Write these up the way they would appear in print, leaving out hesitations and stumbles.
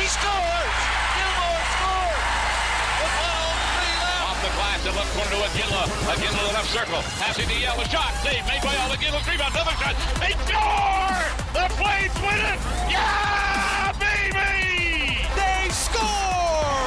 He scores! Gilmore scores! With 1:03 left. Off the glass, the left corner to Iginla. Iginla to the left circle. Passing to Yell. A shot. Save made by Yell. Iginla. Rebound. Another shot. They score! The Flames win it! Yeah, baby! They score!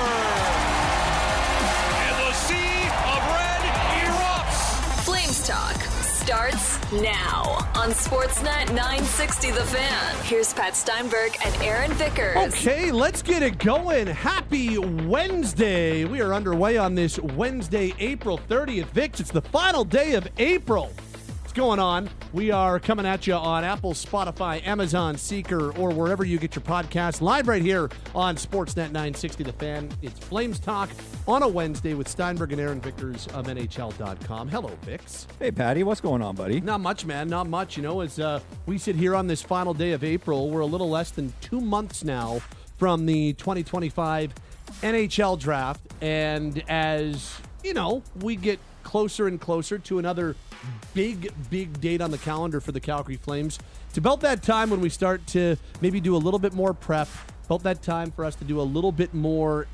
And the sea of red erupts. Flames Talk starts now on Sportsnet 960 The Fan. Here's Pat Steinberg and Aaron Vickers. Okay, let's get it going. Happy Wednesday. We are underway on this Wednesday, April 30th. Vicks, it's the final day of April. What's going on? We are coming at you on Apple, Spotify, Amazon, Seeker, or wherever you get your podcasts. Live right here on Sportsnet 960 The Fan. It's Flames Talk on a Wednesday with Steinberg and Aaron Vickers of NHL.com. Hello, Vicks. Hey, Patty, what's going on, buddy? Not much, man. Not much. You know, as we sit here on this final day of April, we're a little less than 2 months now from the 2025 NHL draft. And as, you know, we get closer and closer to another big date on the calendar for the Calgary Flames, it's about that time when we start to maybe do a little bit more prep, about that time for us to do a little bit more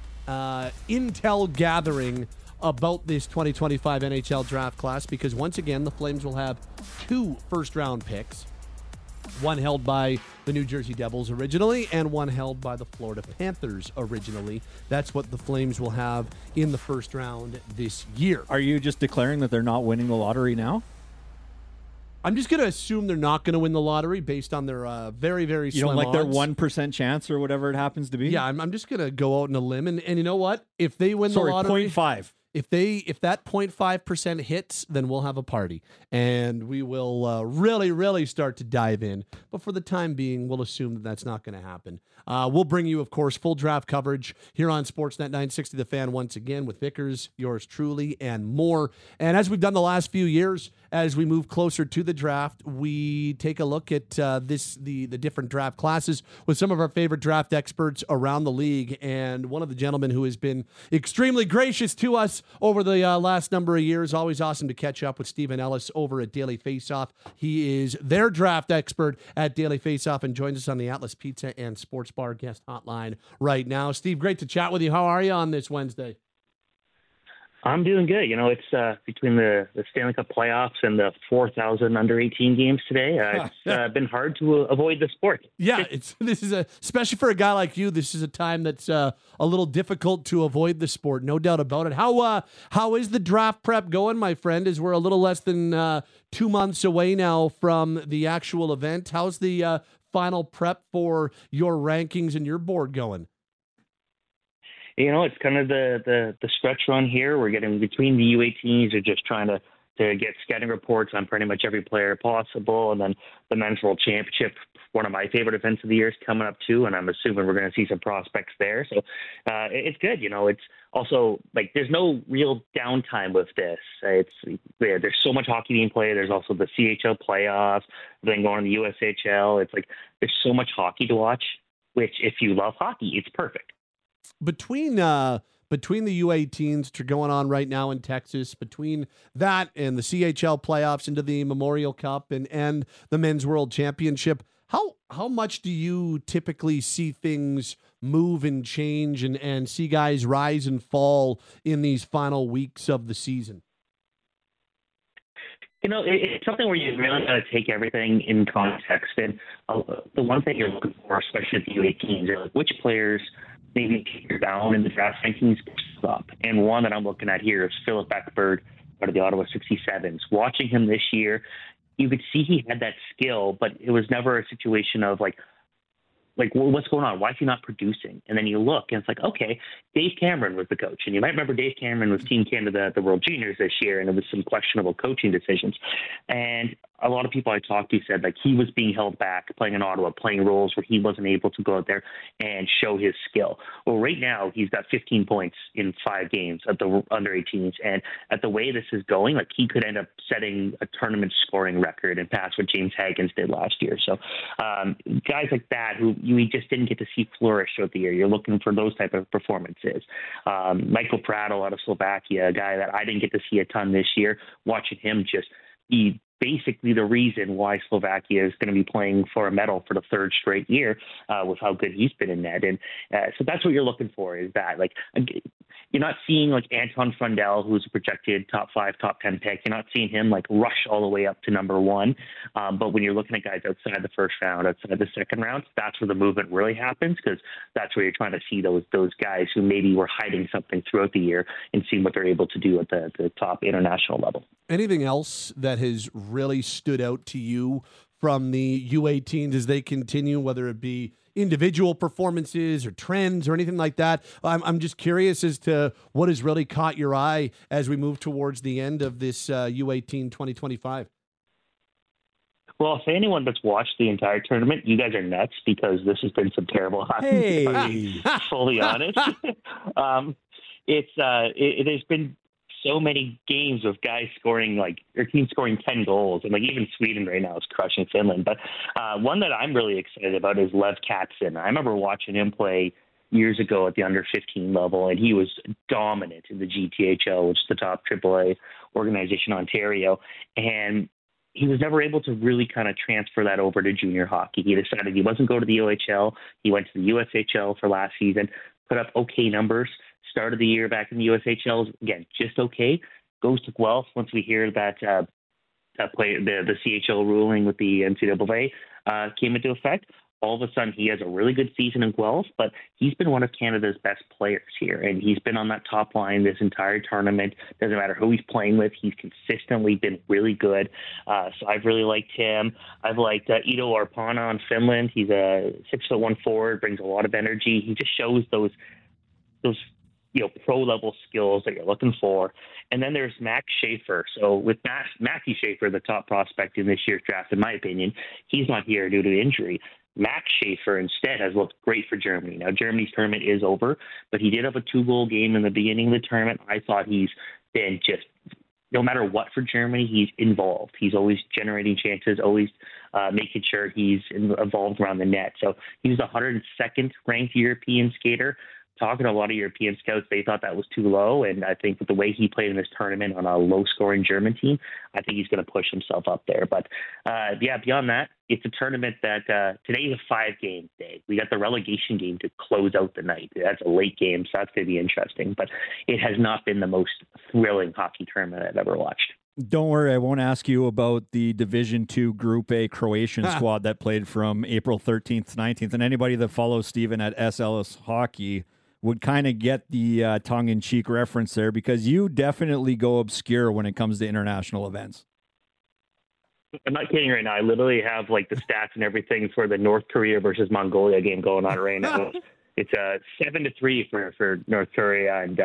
intel gathering about this 2025 NHL draft class, because once again, the Flames will have 2 first-round picks, one held by the New Jersey Devils originally and one held by the Florida Panthers originally. That's what the Flames will have in the first round this year. Are you just declaring that they're not winning the lottery now? I'm just going to assume they're not going to win the lottery based on their very, very slim You don't like odds. their 1% chance or whatever it happens to be? Yeah, I'm just going to go out on a limb. And you know what? If they win the lottery... 0.5. If that 0.5% hits, then we'll have a party, and we will really start to dive in. But for the time being, we'll assume that that's not going to happen. We'll bring you, of course, full draft coverage here on Sportsnet 960 The Fan once again with Vickers, yours truly, and more. And as we've done the last few years, as we move closer to the draft, we take a look at the different draft classes with some of our favorite draft experts around the league. And one of the gentlemen who has been extremely gracious to us over the last number of years. Always awesome to catch up with Stephen Ellis over at Daily Faceoff. He is their draft expert at Daily Faceoff and joins us on the Atlas Pizza and Sports Bar guest hotline right now. Steve, great to chat with you. How are you on this Wednesday? I'm doing good. You know, it's between the Stanley Cup playoffs and the 4,000 under-18 games today. It's been hard to avoid the sport. Yeah, this is especially for a guy like you, this is a time that's a little difficult to avoid the sport, no doubt about it. How is the draft prep going, my friend? As we're a little less than 2 months away now from the actual event. How's the final prep for your rankings and your board going? You know, it's kind of the stretch run here. We're getting between the U18s are just trying to get scouting reports on pretty much every player possible. And then the Men's World Championship, one of my favorite events of the year, is coming up too. And I'm assuming we're going to see some prospects there. So it's good. You know, it's also like there's no real downtime with this. There's so much hockey being played. There's also the CHL playoffs, then going to the USHL. It's like there's so much hockey to watch, which if you love hockey, it's perfect. Between the U18s that are going on right now in Texas, between that and the CHL playoffs into the Memorial Cup and the Men's World Championship, how much do you typically see things move and change and see guys rise and fall in these final weeks of the season? You know, it's something where you really got to take everything in context. And the one thing you're looking for, especially at the U18s, are like which players maybe you're down in the draft rankings up. And one that I'm looking at here is Philip Ekberg out of the Ottawa 67s. Watching him this year, you could see he had that skill, but it was never a situation of like what's going on? Why is he not producing? And then you look, and it's like, okay, Dave Cameron was the coach. And you might remember Dave Cameron was Team Canada at the World Juniors this year, and it was some questionable coaching decisions. And a lot of people I talked to said like he was being held back playing in Ottawa, playing roles where he wasn't able to go out there and show his skill. Well, right now he's got 15 points in 5 games at the under 18s, and at the way this is going, like he could end up setting a tournament scoring record and pass what James Hagens did last year. So guys like that who we just didn't get to see flourish throughout the year, you're looking for those type of performances. Michael Prattle out of Slovakia, a guy that I didn't get to see a ton this year, watching him just be basically the reason why Slovakia is going to be playing for a medal for the third straight year with how good he's been in net. And so that's what you're looking for, is that, like, you're not seeing like Anton Frundell, who's a projected top 5, top 10 pick. You're not seeing him like rush all the way up to number 1. But when you're looking at guys outside the first round, outside the second round, that's where the movement really happens, because that's where you're trying to see those guys who maybe were hiding something throughout the year and see what they're able to do at the top international level. Anything else that has really stood out to you from the U18s as they continue, whether it be individual performances or trends or anything like that? I'm just curious as to what has really caught your eye as we move towards the end of this U18 2025. Well, for anyone that's watched the entire tournament, you guys are nuts, because this has been some terrible hockey. Hey. Fully honest. It has been so many games of guys scoring, like, their team scoring 10 goals. And like, even Sweden right now is crushing Finland. But one that I'm really excited about is Lev Katzin. I remember watching him play years ago at the under 15 level, and he was dominant in the GTHL, which is the top AAA organization in Ontario. And he was never able to really kind of transfer that over to junior hockey. He decided he wasn't going to the OHL. He went to the USHL for last season, put up okay numbers. Started the year back in the USHL, again, just okay. Goes to Guelph once we hear that the CHL ruling with the NCAA came into effect. All of a sudden, he has a really good season in Guelph, but he's been one of Canada's best players here, and he's been on that top line this entire tournament. Doesn't matter who he's playing with, he's consistently been really good. So I've really liked him. I've liked Ido Arpana on Finland. He's a 6'1" forward, brings a lot of energy. He just shows those pro-level skills that you're looking for. And then there's Max Schaefer. So with Matthew Schaefer, the top prospect in this year's draft, in my opinion, he's not here due to injury. Max Schaefer instead has looked great for Germany. Now, Germany's tournament is over, but he did have a 2-goal game in the beginning of the tournament. I thought he's been just, no matter what for Germany, he's involved. He's always generating chances, always making sure he's involved around the net. So he's the 102nd ranked European skater. Talking to a lot of European scouts, they thought that was too low. And I think with the way he played in this tournament on a low-scoring German team, I think he's going to push himself up there. But, beyond that, it's a tournament that today is a 5-game day. We got the relegation game to close out the night. That's a late game, so that's going to be interesting. But it has not been the most thrilling hockey tournament I've ever watched. Don't worry, I won't ask you about the Division II Group A Croatian squad that played from April 13th to 19th. And anybody that follows Steven at SLS Hockey would kind of get the tongue-in-cheek reference there, because you definitely go obscure when it comes to international events. I'm not kidding right now. I literally have like the stats and everything for the North Korea versus Mongolia game going on right now. It's 7-3 for North Korea, and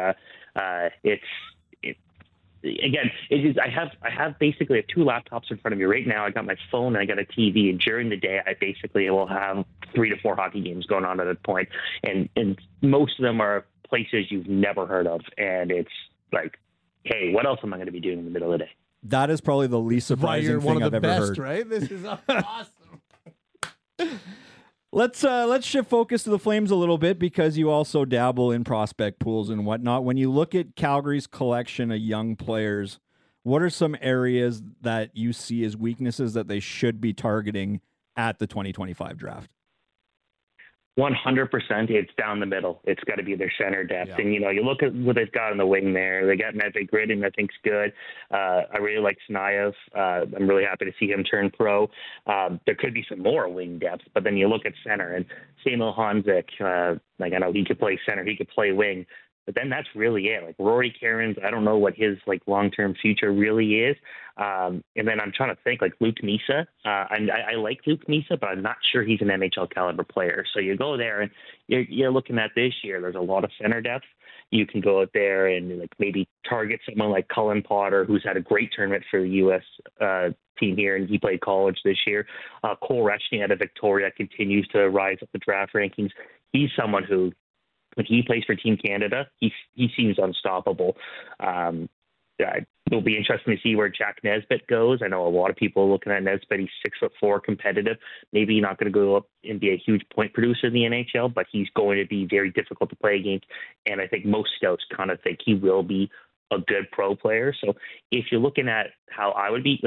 I have basically 2 laptops in front of me right now. I got my phone and I got a TV, and during the day I basically will have 3 to 4 hockey games going on at a point, and most of them are places you've never heard of, and it's like, hey, what else am I going to be doing in the middle of the day? That is probably the least surprising thing I've ever heard. Right? This is awesome. Let's shift focus to the Flames a little bit, because you also dabble in prospect pools and whatnot. When you look at Calgary's collection of young players, what are some areas that you see as weaknesses that they should be targeting at the 2025 draft? 100%, it's down the middle. It's got to be their center depth. Yeah. And, you look at what they've got on the wing there. They got Medved Gridin, I think's good. I really like Snayev. I'm really happy to see him turn pro. There could be some more wing depth, but then you look at center, and Samuel Hanzik, I know he could play center, he could play wing, but then that's really it. Like Rory Cairns, I don't know what his long-term future really is. And then I'm trying to think, like Luke Misa. I like Luke Misa, but I'm not sure he's an NHL caliber player. So you go there and you're looking at this year. There's a lot of center depth. You can go out there and maybe target someone like Cullen Potter, who's had a great tournament for the U.S. Team here, and he played college this year. Cole Rechny out of Victoria continues to rise up the draft rankings. He's someone who, when he plays for Team Canada, he seems unstoppable. It'll be interesting to see where Jack Nesbitt goes. I know a lot of people are looking at Nesbitt. He's 6'4", competitive. Maybe not going to go up and be a huge point producer in the NHL, but he's going to be very difficult to play against. And I think most scouts kind of think he will be a good pro player. So if you're looking at how I would be,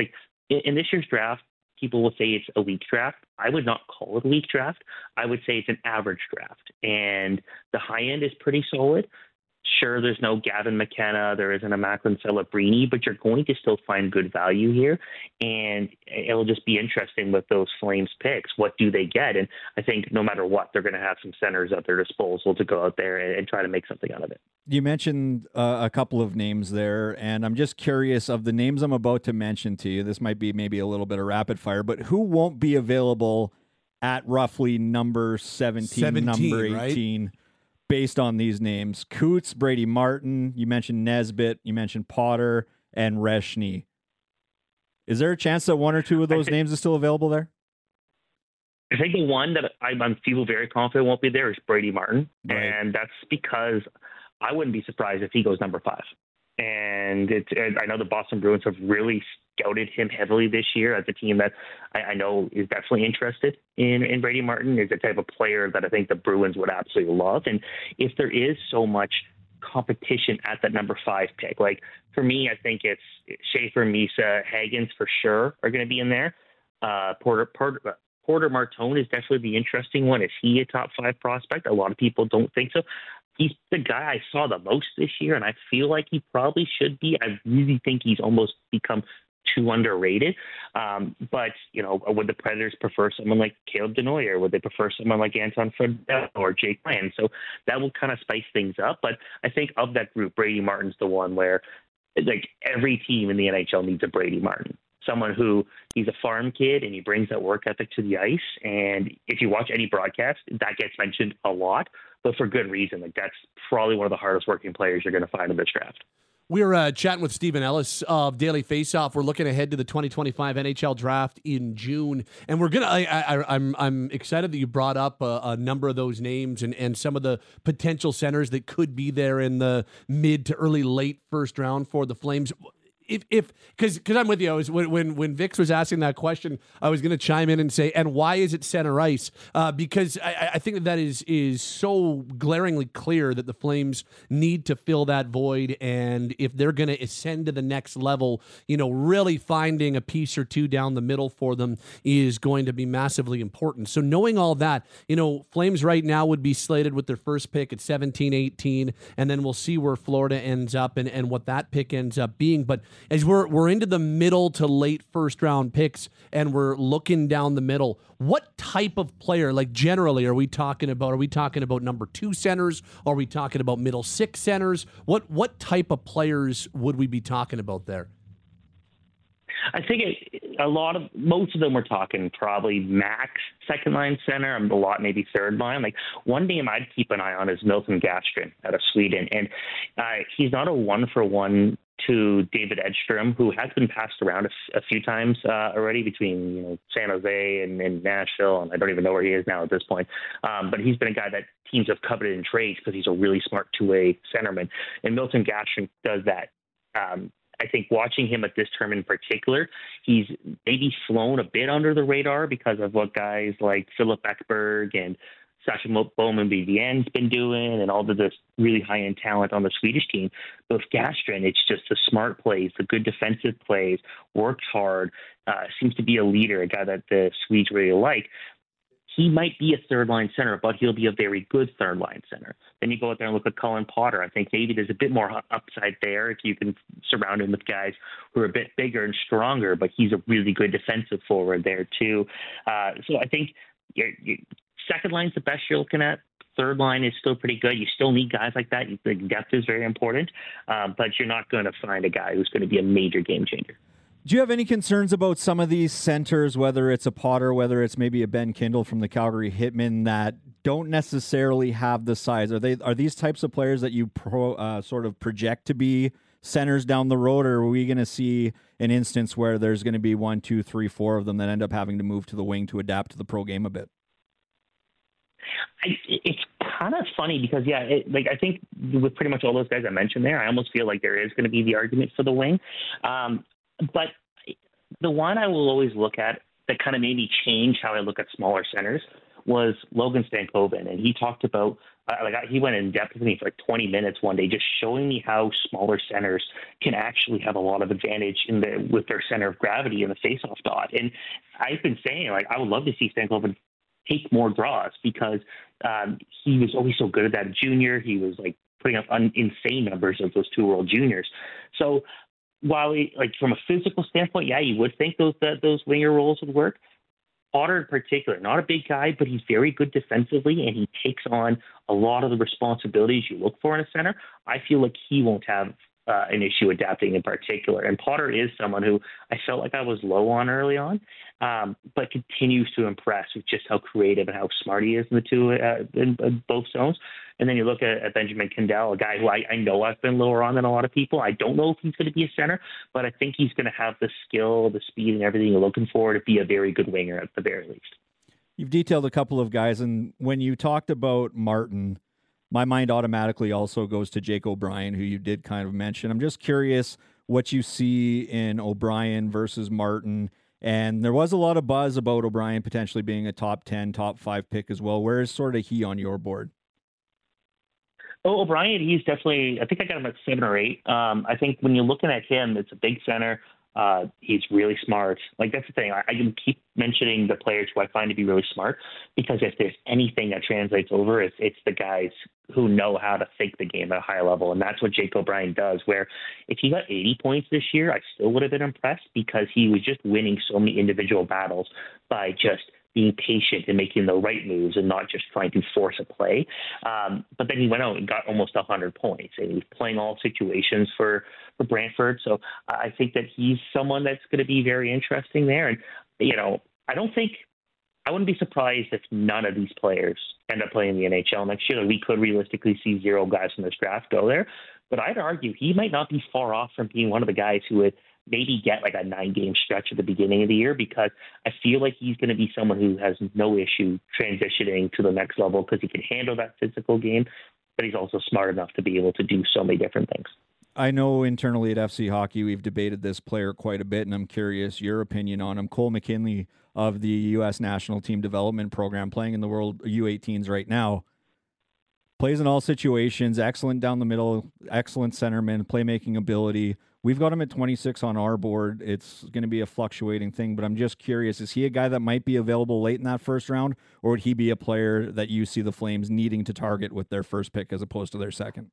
in this year's draft, people will say it's a weak draft. I would not call it a weak draft. I would say it's an average draft. And the high end is pretty solid. Sure, there's no Gavin McKenna, there isn't a Macklin Celebrini, but you're going to still find good value here. And it'll just be interesting with those Flames picks. What do they get? And I think no matter what, they're going to have some centers at their disposal to go out there and try to make something out of it. You mentioned a couple of names there, and I'm just curious of the names I'm about to mention to you. This might be maybe a little bit of rapid fire, but who won't be available at roughly number 17 number 18? Right? Based on these names: Coots, Brady Martin, you mentioned Nesbitt, you mentioned Potter, and Reshny. Is there a chance that one or two of those names are still available there? I think the one that I feel very confident won't be there is Brady Martin. Right. And that's because I wouldn't be surprised if he goes number 5. And I know the Boston Bruins have really scouted him heavily this year as a team that I know is definitely interested in Brady Martin. Is the type of player that I think the Bruins would absolutely love. And if there is so much competition at that number 5 pick, like for me, I think it's Schaefer, Misa, Hagens for sure are going to be in there. Porter Martone is definitely the interesting one. Is he a top 5 prospect? A lot of people don't think so. He's the guy I saw the most this year, and I feel like he probably should be. I really think he's almost become too underrated. But, would the Predators prefer someone like Caleb Denoyer? Would they prefer someone like Anton Fredell or Jake Ryan? So that will kind of spice things up. But I think of that group, Brady Martin's the one where, like, every team in the NHL needs a Brady Martin. Someone who, he's a farm kid and he brings that work ethic to the ice. And if you watch any broadcast, that gets mentioned a lot, but for good reason. Like, that's probably one of the hardest working players you're going to find in this draft. We're chatting with Stephen Ellis of Daily Faceoff. We're looking ahead to the 2025 NHL Draft in June, and we're gonna. I'm excited that you brought up a number of those names and some of the potential centers that could be there in the mid to early late first round for the Flames. Because I'm with you. I was when Vix was asking that question, I was going to chime in and say, and why is it center ice? Because I think that is so glaringly clear that the Flames need to fill that void, and if they're going to ascend to the next level, really finding a piece or two down the middle for them is going to be massively important. So knowing all that, Flames right now would be slated with their first pick at 17-18, and then we'll see where Florida ends up and what that pick ends up being. But as we're into the middle to late first round picks and we're looking down the middle, what type of player, like generally, are we talking about? Are we talking about number 2 centers? Are we talking about middle 6 centers? What type of players would we be talking about there? I think most of them we're talking probably max second line center, a lot maybe third line. Like, one name I'd keep an eye on is Milton Gastrin out of Sweden, and he's not a 1-for-1 to David Edstrom, who has been passed around a few times already between San Jose and Nashville, and I don't even know where he is now at this point. But he's been a guy that teams have coveted in trades because he's a really smart two-way centerman, and Milton Gastrin does that. I think watching him at this term in particular, he's maybe flown a bit under the radar because of what guys like Philip Ekberg and Sasha Bowman-Vivienne's been doing and all of this really high-end talent on the Swedish team. But with Gastrin, it's just the smart plays, the good defensive plays, works hard, seems to be a leader, a guy that the Swedes really like. He might be a third-line center, but he'll be a very good third-line center. Then you go out there and look at Colin Potter. I think maybe there's a bit more upside there if you can surround him with guys who are a bit bigger and stronger, but he's a really good defensive forward there too. So I think second line's the best you're looking at. Third line is still pretty good. You still need guys like that. The depth is very important, but you're not going to find a guy who's going to be a major game changer. Do you have any concerns about some of these centers, whether it's a Potter, whether it's maybe a Ben Kindle from the Calgary Hitmen, that don't necessarily have the size? Are these types of players that you sort of project to be centers down the road, or are we going to see an instance where there's going to be 1, 2, 3, 4 of them that end up having to move to the wing to adapt to the pro game a bit? It's kind of funny because, I think with pretty much all those guys I mentioned there, I almost feel like there is going to be the argument for the wing. But the one I will always look at that kind of made me change how I look at smaller centers was Logan Stankoven, and he talked about he went in depth with me for like 20 minutes one day, just showing me how smaller centers can actually have a lot of advantage with their center of gravity in the faceoff dot. And I've been saying, like, I would love to see Stankoven take more draws because he was always so good at that junior. He was like putting up insane numbers of those 2 World Juniors. So while from a physical standpoint, yeah, you would think those winger roles would work. Potter in particular, not a big guy, but he's very good defensively, and he takes on a lot of the responsibilities you look for in a center. I feel like he won't have an issue adapting in particular. And Potter is someone who I felt like I was low on early on, but continues to impress with just how creative and how smart he is in the two in both zones. And then you look at Benjamin Kendall, a guy who I know I've been lower on than a lot of people. I don't know if he's going to be a center, but I think he's going to have the skill, the speed, and everything you're looking for to be a very good winger at the very least. You've detailed a couple of guys, and when you talked about Martin, my mind automatically also goes to Jake O'Brien, who you did kind of mention. I'm just curious what you see in O'Brien versus Martin. And there was a lot of buzz about O'Brien potentially being a top 10, top 5 pick as well. Where is sort of he on your board? Oh, O'Brien, he's definitely, I think I got him at 7 or 8. I think when you're looking at him, it's a big center. He's really smart. Like, that's the thing. I can keep mentioning the players who I find to be really smart, because if there's anything that translates over, it's the guys who know how to think the game at a high level. And that's what Jake O'Brien does, where if he got 80 points this year, I still would have been impressed, because he was just winning so many individual battles by just being patient and making the right moves and not just trying to force a play. But then he went out and got almost 100 points, and he was playing all situations for Brantford. So I think that he's someone that's going to be very interesting there. And, I wouldn't be surprised if none of these players end up playing the NHL next year. We could realistically see 0 guys from this draft go there. But I'd argue he might not be far off from being one of the guys who would maybe get like a 9-game stretch at the beginning of the year, because I feel like he's going to be someone who has no issue transitioning to the next level, because he can handle that physical game, but he's also smart enough to be able to do so many different things. I know internally at FC Hockey, we've debated this player quite a bit, and I'm curious your opinion on him. Cole McKinley of the U.S. National Team Development Program, playing in the World U18s right now, plays in all situations, excellent down the middle, excellent centerman, playmaking ability. We've got him at 26 on our board. It's going to be a fluctuating thing, but I'm just curious, is he a guy that might be available late in that first round, or would he be a player that you see the Flames needing to target with their first pick as opposed to their second?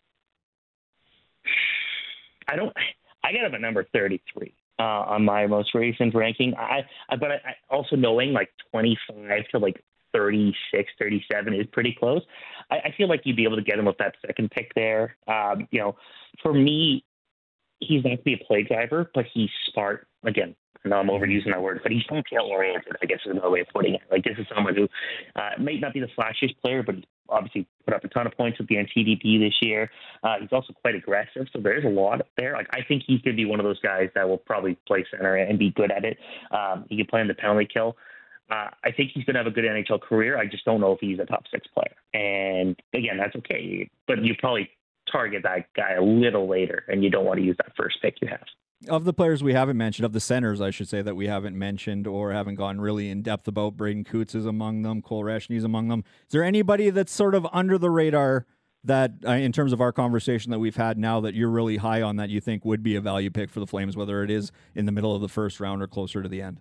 I got him at number 33 on my most recent ranking. But I also, knowing like 25 to like 36, 37 is pretty close. I feel like you'd be able to get him with that second pick there. For me, he's not to be a play driver, but he's smart. Again, I know I'm overusing that word, but he's detail-oriented, I guess is another way of putting it. Like, this is someone who might not be the flashiest player, but he's obviously put up a ton of points with the NTDP this year. He's also quite aggressive, so there's a lot there. Like, I think he's going to be one of those guys that will probably play center and be good at it. He can play in the penalty kill. I think he's going to have a good NHL career. I just don't know if he's a top 6 player. And, again, that's okay. But you probably target that guy a little later, and you don't want to use that first pick you have. Of the players we haven't mentioned, of the centers, I should say, that we haven't mentioned or haven't gone really in depth about, Braden Coots is among them, Cole Reshny is among them. Is there anybody that's sort of under the radar that, in terms of our conversation that we've had now, that you're really high on that you think would be a value pick for the Flames, whether it is in the middle of the first round or closer to the end?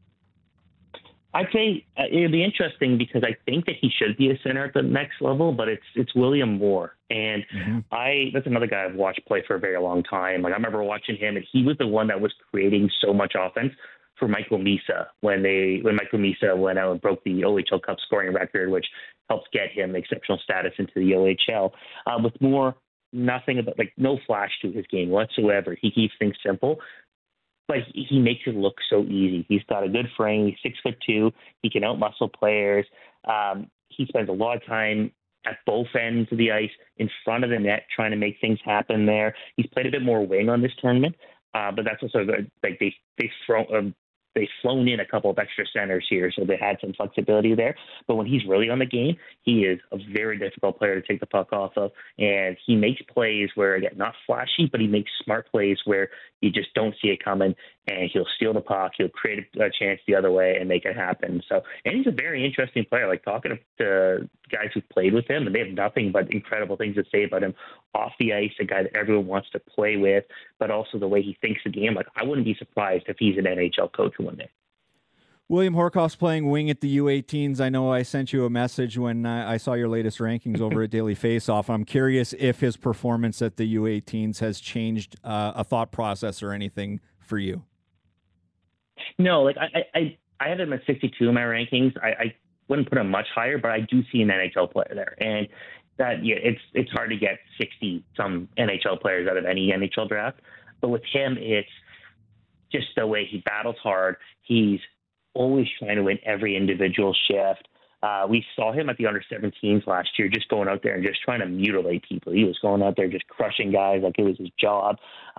I'd say it'd be interesting, because I think that he should be a center at the next level, but it's William Moore. And that's another guy I've watched play for a very long time. Like, I remember watching him, and he was the one that was creating so much offense for Michael Misa when Michael Misa went out and broke the OHL Cup scoring record, which helped get him exceptional status into the OHL. With Moore, nothing about, like, no flash to his game whatsoever. He keeps things simple. But he makes it look so easy. He's got a good frame. He's 6'2". He can outmuscle players. He spends a lot of time at both ends of the ice, in front of the net, trying to make things happen there. He's played a bit more wing on this tournament, but that's also good. Like, they've flown in a couple of extra centers here, so they had some flexibility there. But when he's really on the game, he is a very difficult player to take the puck off of. And he makes plays where, again, not flashy, but he makes smart plays where you just don't see it coming. and he'll steal the puck. He'll create a chance the other way and make it happen. So, and he's a very interesting player. Like talking to guys who've played with him, and they have nothing but incredible things to say about him off the ice. A guy that everyone wants to play with, but also the way he thinks the game. Like I wouldn't be surprised if he's an NHL coach one day. William Horkoff's playing wing at the U18s. I know I sent you a message when I saw your latest rankings over at Daily Faceoff. I'm curious if his performance at the U18s has changed a thought process or anything for you. No, like I had him at 62 in my rankings. I wouldn't put him much higher, but I do see an NHL player there, and that it's hard to get 60 some NHL players out of any NHL draft. But with him, it's just the way he battles hard. He's always trying to win every individual shift. We saw him at the under-17s last year, just going out there and just trying to mutilate people. He was going out there just crushing guys like it was his job.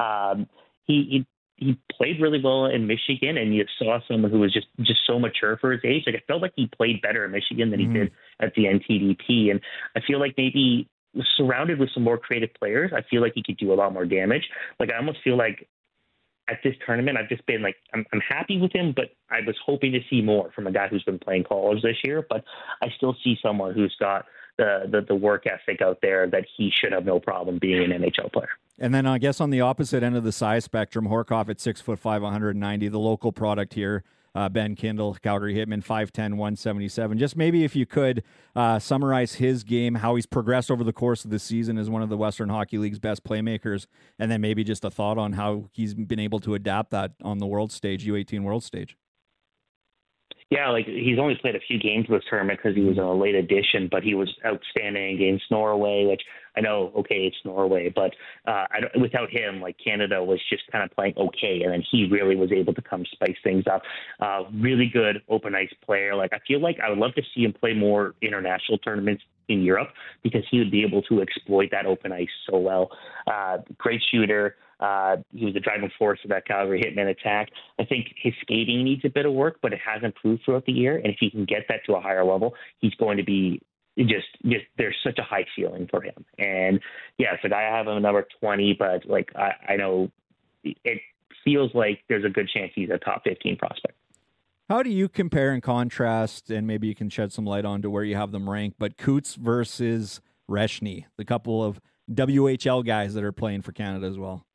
He played really well in Michigan, and you saw someone who was just so mature for his age. Like, I felt like he played better in Michigan than he did at the NTDP. And I feel like maybe surrounded with some more creative players, I feel like he could do a lot more damage. Like, I almost feel like at this tournament, I've just been like, I'm happy with him, but I was hoping to see more from a guy who's been playing college this year. But I still see someone who's got the work ethic out there that he should have no problem being an NHL player. And then I guess on the opposite end of the size spectrum, Horkoff at 6'5", 190, the local product here, Ben Kindle, Calgary Hitmen, 5'10", 177. Just maybe if you could summarize his game, how he's progressed over the course of the season as one of the Western Hockey League's best playmakers, and then maybe just a thought on how he's been able to adapt that on the world stage, U18 world stage. Yeah, like he's only played a few games this tournament because he was a late addition, but he was outstanding against Norway, which I know, okay, it's Norway, but without him, like Canada was just kind of playing okay, and then he really was able to come spice things up. Really good open ice player. Like I feel like I would love to see him play more international tournaments in Europe because he would be able to exploit that open ice so well. Great shooter. He was the driving force of that Calgary Hitmen attack. I think his skating needs a bit of work, but it has improved throughout the year. And if he can get that to a higher level, he's going to be just there's such a high ceiling for him. And yeah, so I have him number 20, but like I know it feels like there's a good chance he's a top 15 prospect. How do you compare and contrast, and maybe you can shed some light on to where you have them ranked, but Coots versus Reshny, the couple of WHL guys that are playing for Canada as well?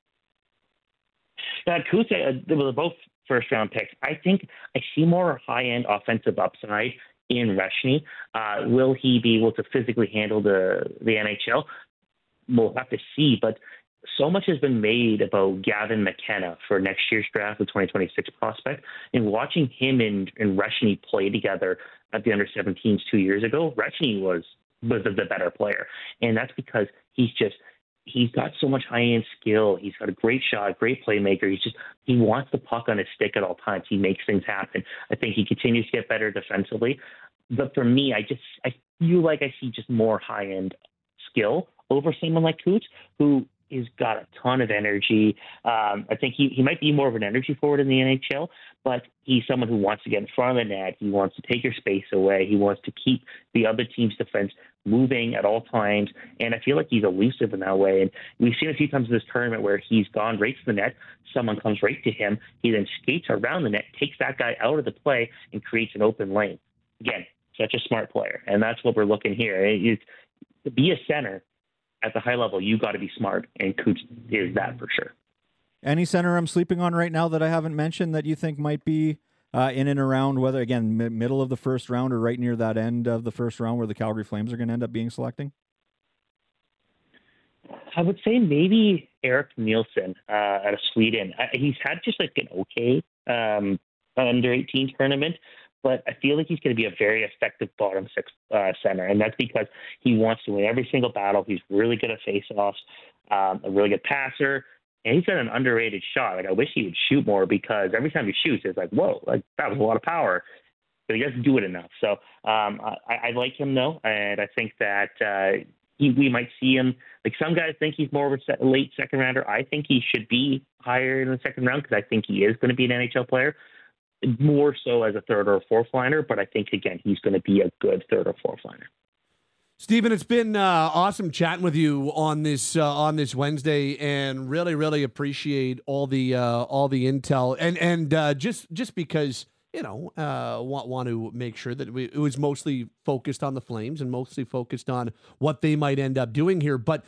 Coots, they were both first-round picks. I think I see more high-end offensive upside in Reshny. Will he be able to physically handle the NHL? We'll have to see, but so much has been made about Gavin McKenna for next year's draft, the 2026 prospect. And watching him and Reshny play together at the under-17s 2 years ago, Reshny was the better player. And that's because he's got so much high-end skill. He's got a great shot, great playmaker. He wants the puck on his stick at all times. He makes things happen. I think he continues to get better defensively. But for me, I feel like I see just more high-end skill over someone like Coots, who has got a ton of energy. I think he might be more of an energy forward in the NHL, but he's someone who wants to get in front of the net. He wants to take your space away. He wants to keep the other team's defense moving at all times. And I feel like he's elusive in that way. And we've seen a few times in this tournament where he's gone right to the net. Someone comes right to him. He then skates around the net, takes that guy out of the play, and creates an open lane. Again, such a smart player. And that's what we're looking here. To be a center at the high level, you got to be smart, and Coots is that for sure. Any center I'm sleeping on right now that I haven't mentioned that you think might be in and around, whether, again, middle of the first round or right near that end of the first round where the Calgary Flames are going to end up being selecting? I would say maybe Eric Nielsen out of Sweden. He's had just like an okay under-18 tournament, but I feel like he's going to be a very effective bottom six center, and that's because he wants to win every single battle. He's really good at face-offs, a really good passer, and he's got an underrated shot. Like I wish he would shoot more because every time he shoots, it's like, whoa, like that was a lot of power, but he doesn't do it enough. So I like him though, and I think that we might see him. Like some guys think he's more of a late second rounder. I think he should be higher in the second round because I think he is going to be an NHL player. More so as a third or fourth liner, but I think, again, he's going to be a good third or fourth liner. Stephen, it's been awesome chatting with you on this Wednesday, and really appreciate all the intel and just because want to make sure that it was mostly focused on the Flames and mostly focused on what they might end up doing here. But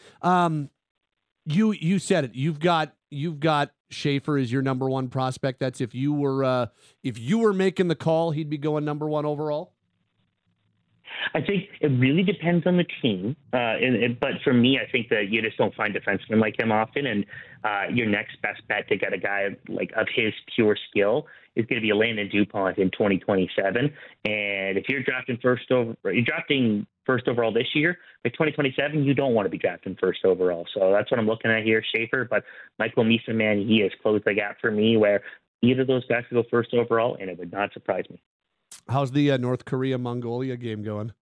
you said it. You've got Schaefer as your number one prospect. That's if you were making the call, he'd be going number one overall. I think it really depends on the team. But for me, I think that you just don't find defensemen like him often. And your next best bet to get a guy like of his pure skill is going to be a Landon Dupont in 2027. And if you're drafting first overall this year, by 2027, you don't want to be drafting first overall. So that's what I'm looking at here, Schaefer. But Michael Misa, man, he has closed the gap for me where either of those guys could go first overall, and it would not surprise me. How's the North Korea-Mongolia game going?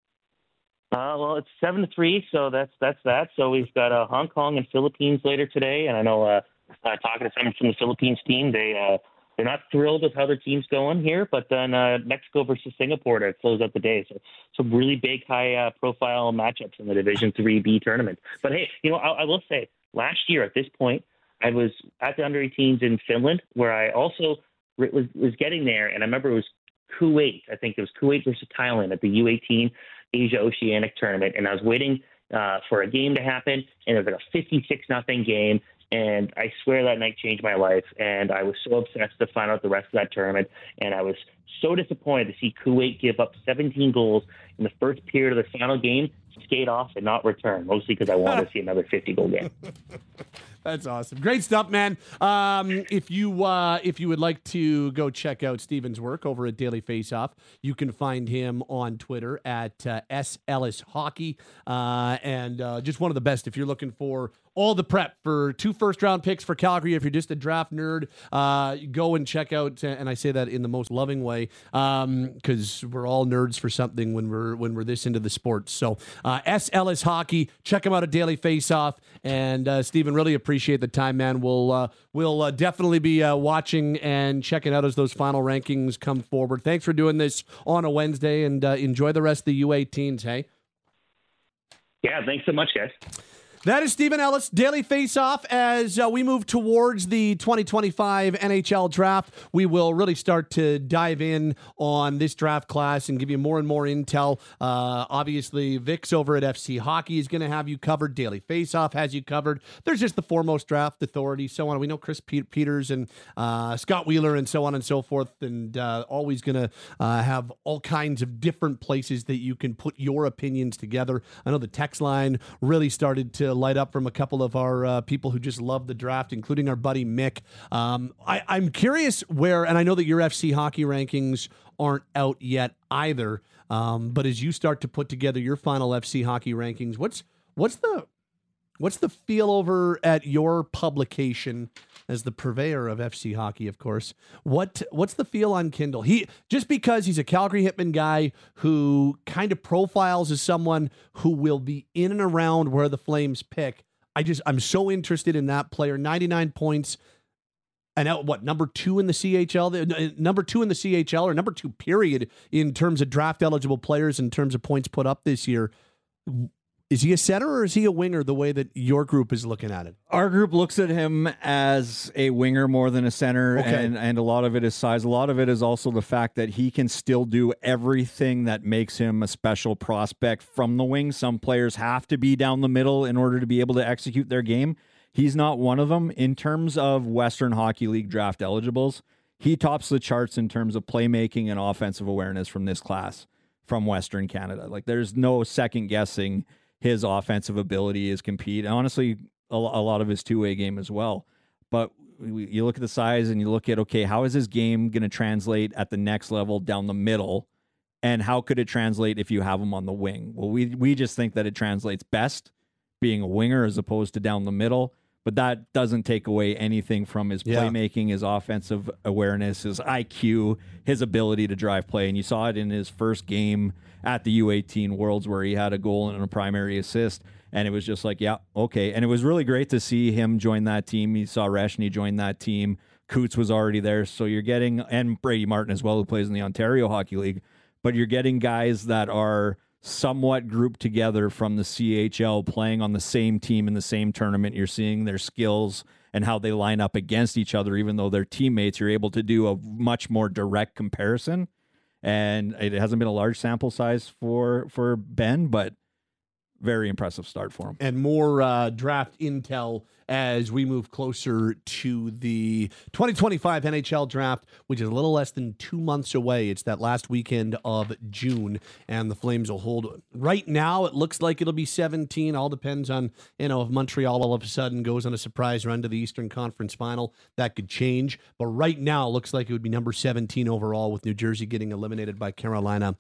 Well, it's 7-3, so that's that. So we've got Hong Kong and Philippines later today, and I know talking to someone from the Philippines team, they're not thrilled with how their team's going here, but then Mexico versus Singapore to close out the day. So some really big, high-profile matchups in the Division 3B tournament. But hey, I will say, last year at this point, I was at the under-18s in Finland, where I also was getting there, and I remember it was Kuwait. I think it was Kuwait versus Thailand at the U18 Asia Oceanic tournament, and I was waiting for a game to happen, and it was like a 56-0 game, and I swear that night changed my life, and I was so obsessed to find out the rest of that tournament, and I was so disappointed to see Kuwait give up 17 goals in the first period of the final game, skate off, and not return, mostly because I wanted to see another 50-goal game. That's awesome. Great stuff, man. If you would like to go check out Steven's work over at Daily Faceoff, you can find him on Twitter at S. Ellis Hockey. And just one of the best if you're looking for all the prep for 2 first-round picks for Calgary. If you're just a draft nerd, go and check out, and I say that in the most loving way, because we're all nerds for something when we're this into the sport. So S. Ellis Hockey, check him out at Daily Faceoff. And Steven, really appreciate the time, man. We'll definitely be watching and checking out as those final rankings come forward. Thanks for doing this on a Wednesday, and enjoy the rest of the U18s, hey? Yeah, thanks so much, guys. That is Stephen Ellis, Daily Faceoff. As we move towards the 2025 NHL draft, we will really start to dive in on this draft class and give you more and more intel. Obviously, Vic's over at FC Hockey is going to have you covered. Daily Faceoff has you covered. There's just the foremost draft authority, so on. We know Chris Peters and Scott Wheeler and so on and so forth, and always going to have all kinds of different places that you can put your opinions together. I know the text line really started to light up from a couple of our people who just love the draft, including our buddy Mick. I'm curious where, and I know that your FC Hockey rankings aren't out yet either, but as you start to put together your final FC Hockey rankings, what's the feel over at your publication as the purveyor of FC Hockey, of course? What's the feel on Kindle? Just because he's a Calgary Hitman guy who kind of profiles as someone who will be in and around where the Flames pick. I'm so interested in that player. 99 points. And number 2 in the CHL? Number 2 in the CHL, or number 2 period in terms of draft eligible players in terms of points put up this year. Is he a center or is he a winger the way that your group is looking at it? Our group looks at him as a winger more than a center, okay. and a lot of it is size. A lot of it is also the fact that he can still do everything that makes him a special prospect from the wing. Some players have to be down the middle in order to be able to execute their game. He's not one of them. In terms of Western Hockey League draft eligibles, he tops the charts in terms of playmaking and offensive awareness from this class from Western Canada. Like, there's no second guessing his offensive ability is compete. And honestly, a lot of his two-way game as well. But you look at the size and you look at, okay, how is his game going to translate at the next level down the middle? And how could it translate if you have him on the wing? Well, we just think that it translates best being a winger as opposed to down the middle. But that doesn't take away anything from his playmaking, his offensive awareness, his IQ, his ability to drive play. And you saw it in his first game at the U18 Worlds where he had a goal and a primary assist. And it was just like, yeah, okay. And it was really great to see him join that team. You saw Reshny join that team. Coots was already there. So you're getting, and Brady Martin as well, who plays in the Ontario Hockey League. But you're getting guys that are somewhat grouped together from the CHL, playing on the same team in the same tournament. You're seeing their skills and how they line up against each other, even though they're teammates. You're able to do a much more direct comparison. And it hasn't been a large sample size for Ben, but very impressive start for him. And more draft intel as we move closer to the 2025 NHL draft, which is a little less than 2 months away. It's that last weekend of June, and the Flames will hold. Right now, it looks like it'll be 17. All depends on, if Montreal all of a sudden goes on a surprise run to the Eastern Conference Final. That could change. But right now, it looks like it would be number 17 overall, with New Jersey getting eliminated by Carolina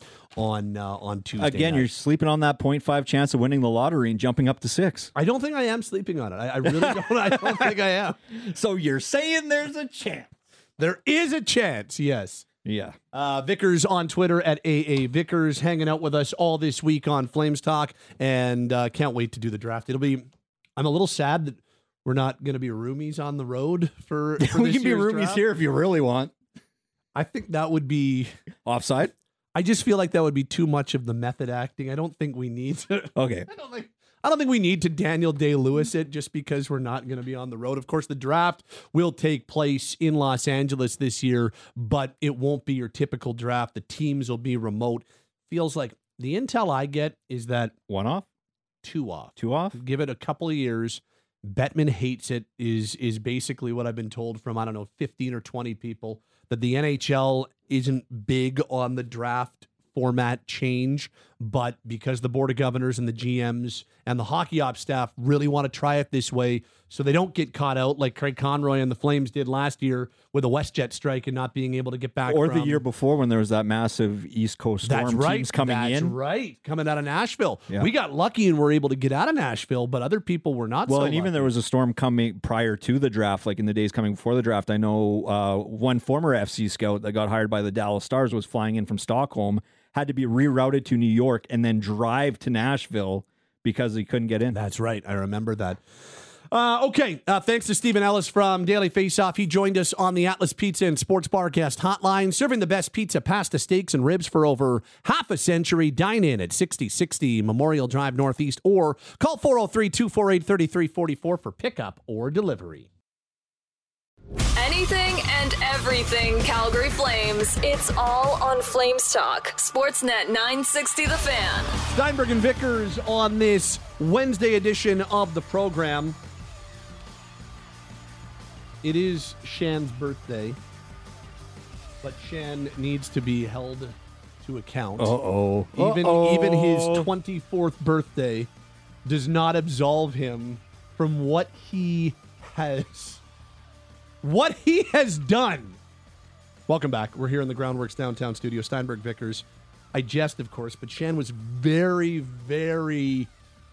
on Tuesday Again, night. you're sleeping on that 0.5 chance of winning the lottery and jumping up to 6. I don't think I am sleeping on it. I really don't. I don't think I am. So you're saying there's a chance? There is a chance, yes. Yeah. Vickers on Twitter at AA Vickers, hanging out with us all this week on Flames Talk, and can't wait to do the draft. I'm a little sad that we're not going to be roomies on the road for We this can be year's roomies draft. here if you really want. I think that would be... Offside? I just feel like that would be too much of the method acting. I don't think we need to... Okay. I don't think we need to Daniel Day-Lewis it just because we're not going to be on the road. Of course, the draft will take place in Los Angeles this year, but it won't be your typical draft. The teams will be remote. Feels like the intel I get is that 1 off? 2 off. 2 off? Give it a couple of years. Bettman hates it is basically what I've been told from, 15 or 20 people, that the NHL isn't big on the draft format change, but because the Board of Governors and the GMs and the hockey ops staff really want to try it this way so they don't get caught out like Craig Conroy and the Flames did last year with a WestJet strike and not being able to get back. Or the year before when there was that massive East Coast storm teams coming in. That's right. Coming out of Nashville. Yeah. We got lucky and were able to get out of Nashville, but other people were not so Well, and even lucky. there was a storm coming prior to the draft, like in the days coming before the draft. I know one former FC scout that got hired by the Dallas Stars was flying in from Stockholm, had to be rerouted to New York and then drive to Nashville because he couldn't get in. That's right. I remember that. Okay. Thanks to Stephen Ellis from Daily Faceoff. He joined us on the Atlas Pizza and Sports Bar Guest Hotline, serving the best pizza, pasta, steaks, and ribs for over half a century. Dine in at 6060 Memorial Drive Northeast or call 403-248-3344 for pickup or delivery. Anything and everything Calgary Flames. It's all on Flames Talk. Sportsnet 960 The Fan. Steinberg and Vickers on this Wednesday edition of the program. It is Shan's birthday, but Shan needs to be held to account. Uh-oh. Even his 24th birthday does not absolve him from what he has done. Welcome back. We're here in the Groundworks downtown studio. Steinberg Vickers. I jest, of course, but Shan was very, very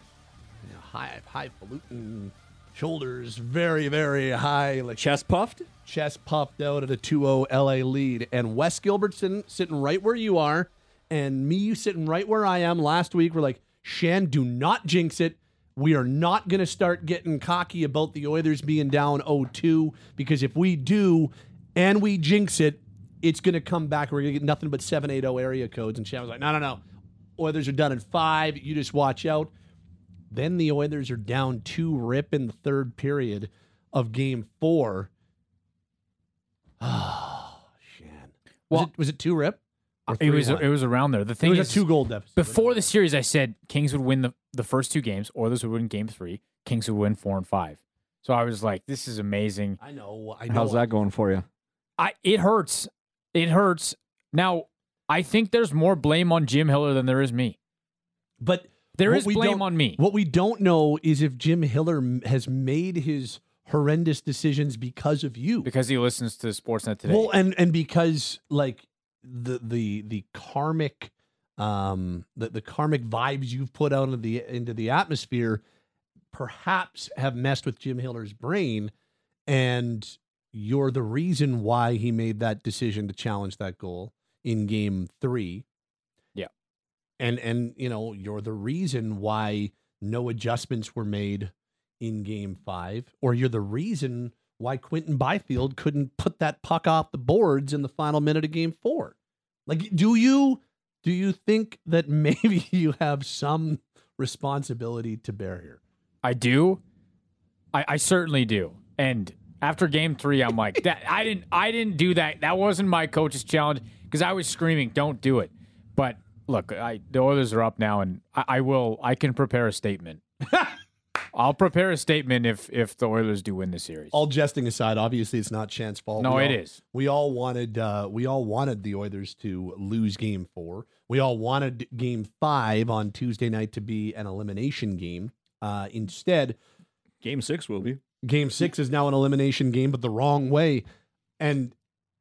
highfalutin shoulders, very, very high, like Chest puffed? chest puffed out at a 2-0 LA lead. And Wes Gilbertson sitting right where you are, and me sitting right where I am last week. We're like, Shan, do not jinx it. We are not going to start getting cocky about the Oilers being down 0-2, because if we do and we jinx it, it's going to come back. We're going to get nothing but 780 area codes. And Shan was like, no. Oilers are done in 5. You just watch out. Then the Oilers are down 2-0 in the third period of Game 4. Oh, Shan. Was it 2-0? It was around there. The thing It was is, a 2-goal deficit. before the series, I said Kings would win the first 2 games. Oilers would win Game 3. Kings would win 4 and 5. So I was like, this is amazing. I know. How's that going for you? It hurts. It hurts. Now, I think there's more blame on Jim Hiller than there is me. But There what is we blame don't- on me. What we don't know is if Jim Hiller has made his horrendous decisions because of you. Because he listens to Sportsnet today. Well, and because like the karmic the karmic vibes you've put out into the atmosphere perhaps have messed with Jim Hiller's brain, and you're the reason why he made that decision to challenge that goal in Game 3. Yeah. And you're the reason why no adjustments were made in Game 5, or you're the reason why Quentin Byfield couldn't put that puck off the boards in the final minute of Game 4. Like, do you Do you think that maybe you have some responsibility to bear here? I do. I certainly do. And after game 3, I'm like, that I didn't do that. That wasn't my coach's challenge because I was screaming, don't do it. But look, the Oilers are up now, and I can prepare a statement. I'll prepare a statement if the Oilers do win the series. All jesting aside, obviously it's not Chance fault. No, it is. We all wanted the Oilers to lose Game 4. We all wanted Game 5 on Tuesday night to be an elimination game. Instead, Game 6 will be. Game 6 is now an elimination game, but the wrong way. And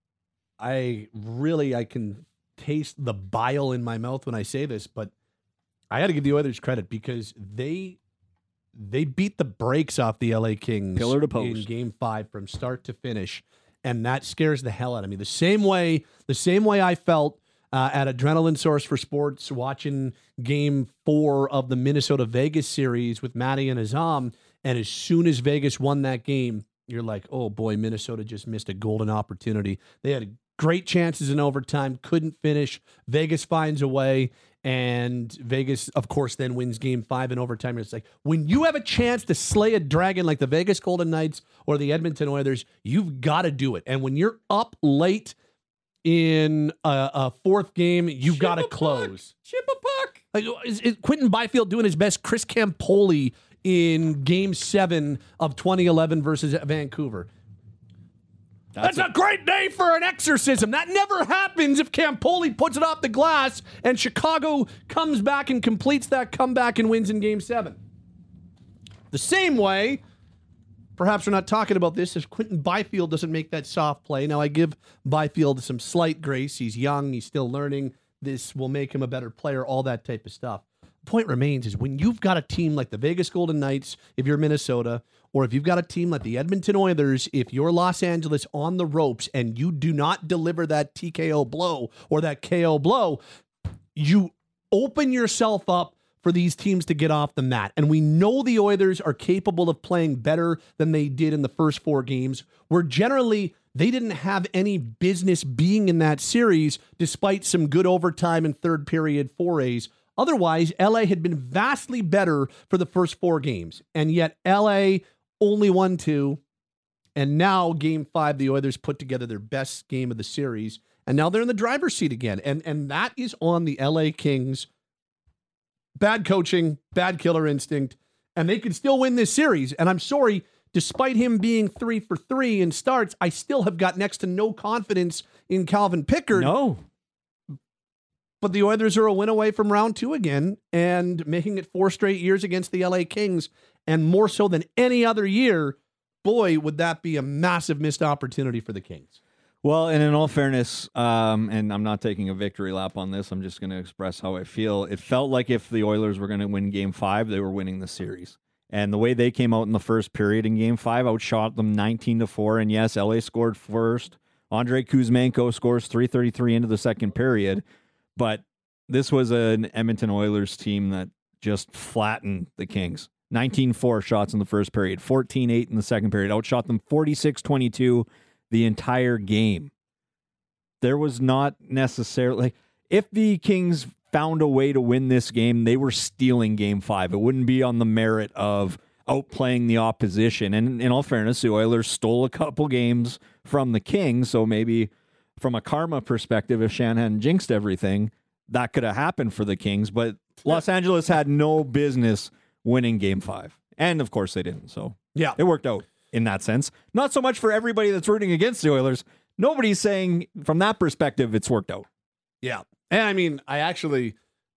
I can taste the bile in my mouth when I say this, but I got to give the Oilers credit because they beat the brakes off the LA Kings Pillar to post in Game 5 from start to finish, and that scares the hell out of me. The same way I felt at Adrenaline Source for Sports watching Game 4 of the Minnesota-Vegas series with Matty and Azam, and as soon as Vegas won that game, you're like, oh boy, Minnesota just missed a golden opportunity. They had great chances in overtime, couldn't finish. Vegas finds a way, and Vegas, of course, then wins Game 5 in overtime. It's like, when you have a chance to slay a dragon like the Vegas Golden Knights or the Edmonton Oilers, you've got to do it. And when you're up late in a fourth game, you've got to close. Ship a puck. Like, is Quentin Byfield doing his best Chris Campoli in Game 7 of 2011 versus Vancouver? That's a great day for an exorcism. That never happens if Campoli puts it off the glass and Chicago comes back and completes that comeback and wins in Game 7. The same way, perhaps we're not talking about this, if Quentin Byfield doesn't make that soft play. Now, I give Byfield some slight grace. He's young. He's still learning. This will make him a better player, all that type of stuff. Point remains is when you've got a team like the Vegas Golden Knights, if you're Minnesota, or if you've got a team like the Edmonton Oilers, if you're Los Angeles on the ropes and you do not deliver that TKO blow or that KO blow, you open yourself up for these teams to get off the mat. And we know the Oilers are capable of playing better than they did in the first 4 games, where generally they didn't have any business being in that series despite some good overtime and third period forays. Otherwise, LA had been vastly better for the first 4 games, and yet LA only won 2, and now Game 5, the Oilers put together their best game of the series, and now they're in the driver's seat again, and that is on the LA Kings. Bad coaching, bad killer instinct, and they can still win this series, and I'm sorry, despite him being 3 for 3 in starts, I still have got next to no confidence in Calvin Pickard. No. But the Oilers are a win away from round 2 again and making it 4 straight years against the LA Kings. And more so than any other year, boy, would that be a massive missed opportunity for the Kings. Well, and in all fairness, and I'm not taking a victory lap on this, I'm just going to express how I feel. It felt like if the Oilers were going to win Game 5, they were winning the series. And the way they came out in the first period in Game 5 outshot them 19-4. And yes, LA scored first. Andrei Kuzmenko scores 3:33 into the second period. But this was an Edmonton Oilers team that just flattened the Kings. 19-4 shots in the first period, 14-8 in the second period. Outshot them 46-22 the entire game. There was not necessarily... if the Kings found a way to win this game, they were stealing Game 5. It wouldn't be on the merit of outplaying the opposition. And in all fairness, the Oilers stole a couple games from the Kings, so maybe... from a karma perspective, if Shanahan jinxed everything, that could have happened for the Kings. But Los Angeles had no business winning Game 5. And, of course, they didn't. So, yeah, it worked out in that sense. Not so much for everybody that's rooting against the Oilers. Nobody's saying, from that perspective, it's worked out. Yeah. And, I mean, I actually,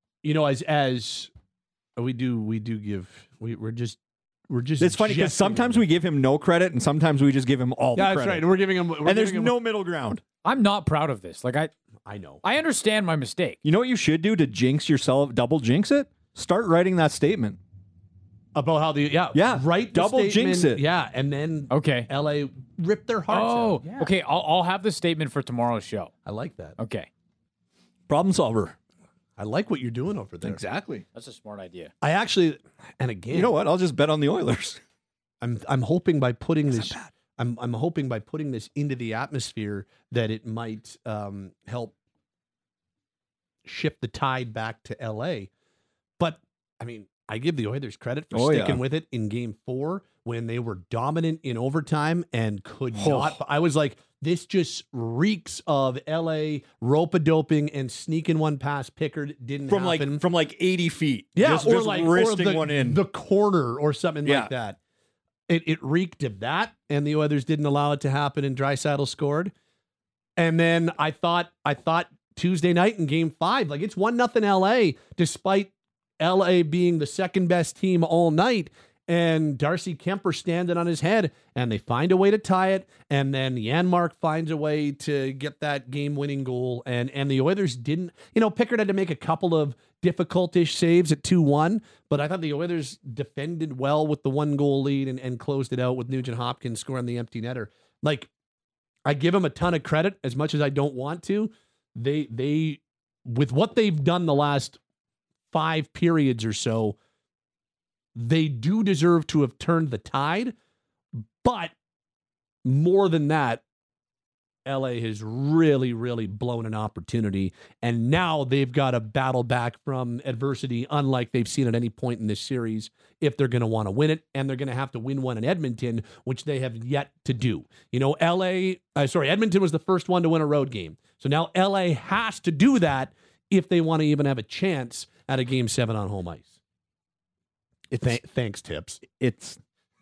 as we do give, we're just it's funny because sometimes we give him no credit and sometimes we just give him all the credit. That's right. We're giving him, and there's no middle ground. I'm not proud of this. Like I know. I understand my mistake. You know what you should do to jinx yourself, double jinx it? Start writing that statement. About how right, double jinx it. Yeah, and then okay, LA ripped their hearts out. Yeah. Okay, I'll have the statement for tomorrow's show. I like that. Okay. Problem solver. I like what you're doing over there. Exactly. That's a smart idea. I actually, and again, you know what? I'll just bet on the Oilers. I'm hoping by putting this, I'm hoping by putting this into the atmosphere that it might help shift the tide back to LA. But I mean, I give the Oilers credit for sticking with it in Game 4 when they were dominant in overtime and could not. I was like, this just reeks of LA rope-a-doping and sneaking one past Pickard. Didn't happen. From 80 feet. Yeah, just wristing one in the corner or something like that. It reeked of that, and the Oilers didn't allow it to happen, and Draisaitl scored. And then I thought Tuesday night in Game 5, like it's 1-0 LA, despite LA being the second best team all night, and Darcy Kemper standing on his head, and they find a way to tie it, and then Janmark finds a way to get that game-winning goal, and the Oilers didn't. Pickard had to make a couple of difficult-ish saves at 2-1, but I thought the Oilers defended well with the 1-goal lead and closed it out with Nugent Hopkins scoring the empty netter. Like, I give them a ton of credit as much as I don't want to. They with what they've done the last 5 periods or so, they do deserve to have turned the tide, but more than that, LA has really, really blown an opportunity, and now they've got to battle back from adversity unlike they've seen at any point in this series if they're going to want to win it, and they're going to have to win one in Edmonton, which they have yet to do. Edmonton was the first one to win a road game, so now LA has to do that if they want to even have a chance at a Game 7 on home ice. Thanks, Tips. It's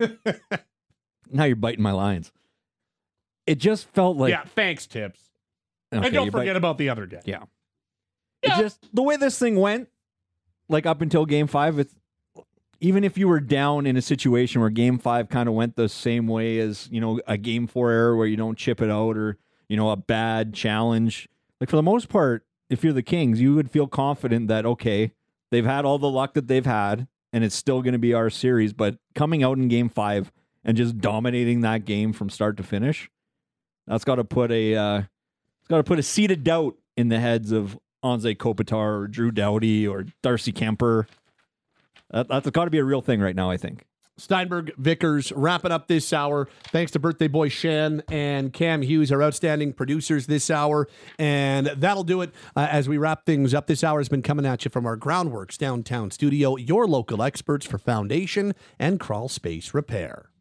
now you're biting my lines. It just felt like thanks, Tips. Okay, and don't forget about the other guy. Yeah. It just the way this thing went, like up until Game 5, it's even if you were down in a situation where Game 5 kind of went the same way as a Game 4 error where you don't chip it out or a bad challenge. Like for the most part, if you're the Kings, you would feel confident that okay, they've had all the luck that they've had, and it's still going to be our series. But coming out in Game 5 and just dominating that game from start to finish, that's got to put a seed of doubt in the heads of Anze Kopitar or Drew Doughty or Darcy Kemper. That's got to be a real thing right now, I think. Steinberg, Vickers, wrapping up this hour. Thanks to birthday boy Shan and Cam Hughes, our outstanding producers this hour. And that'll do it as we wrap things up. This hour has been coming at you from our Groundworks downtown studio, your local experts for foundation and crawl space repair.